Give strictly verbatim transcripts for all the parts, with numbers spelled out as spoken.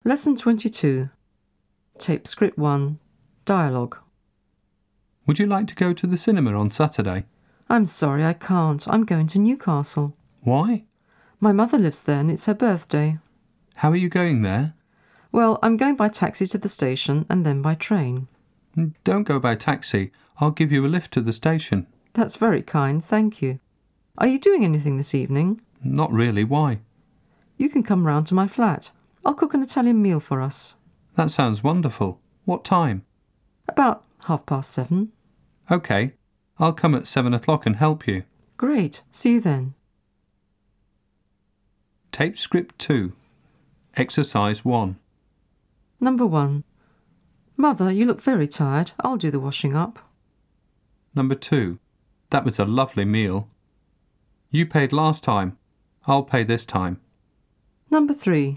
Lesson twenty-two. Tape script one. Dialogue. Would you like to go to the cinema on Saturday? I'm sorry, I can't. I'm going to Newcastle. Why? My mother lives there and it's her birthday. How are you going there? Well, I'm going by taxi to the station and then by train. Don't go by taxi. I'll give you a lift to the station. That's very kind, thank you. Are you doing anything this evening? Not really. Why? You can come round to my flat. I'll cook an Italian meal for us. That sounds wonderful. What time? About half past seven. OK. I'll come at seven o'clock and help you. Great. See you then. Tape script two. Exercise one. Number one. Mother, you look very tired. I'll do the washing up. Number two. That was a lovely meal. You paid last time. I'll pay this time. Number three.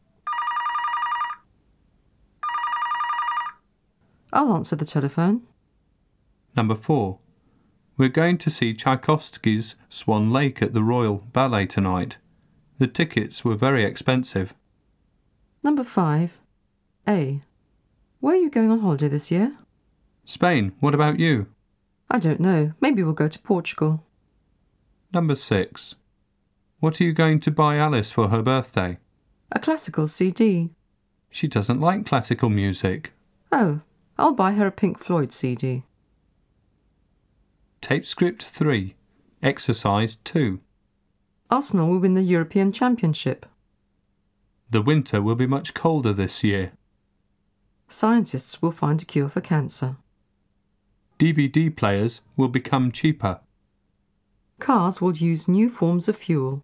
I'll answer the telephone. Number four. We're going to see Tchaikovsky's Swan Lake at the Royal Ballet tonight. The tickets were very expensive. Number five. A. Where are you going on holiday this year? Spain. What about you? I don't know. Maybe we'll go to Portugal. Number six. What are you going to buy Alice for her birthday? A classical C D. She doesn't like classical music. Oh, I'll buy her a Pink Floyd C D. Tape script three. Exercise two. Arsenal will win the European Championship. The winter will be much colder this year. Scientists will find a cure for cancer. D V D players will become cheaper. Cars will use new forms of fuel.